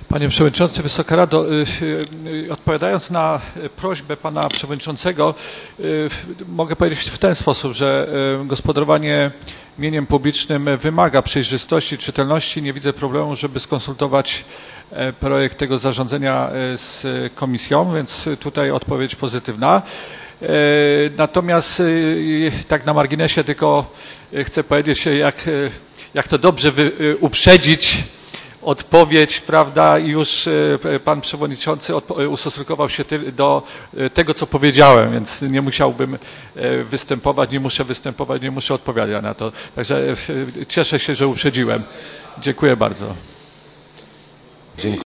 Panie Przewodniczący, Wysoka Rado, odpowiadając na prośbę Pana Przewodniczącego, mogę powiedzieć w ten sposób, że gospodarowanie mieniem publicznym wymaga przejrzystości, czytelności. Nie widzę problemu, żeby skonsultować projekt tego zarządzenia z Komisją, więc tutaj odpowiedź pozytywna. Natomiast tak na marginesie tylko chcę powiedzieć, jak to dobrze uprzedzić odpowiedź, prawda, i już Pan Przewodniczący ustosunkował się do tego, co powiedziałem, więc nie musiałbym występować, nie muszę występować, nie muszę odpowiadać na to. Także cieszę się, że uprzedziłem. Dziękuję bardzo.